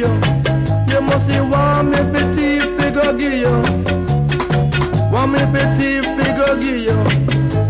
you. You must see want me for thief, fi go give you. Want me for thief, fi go give you.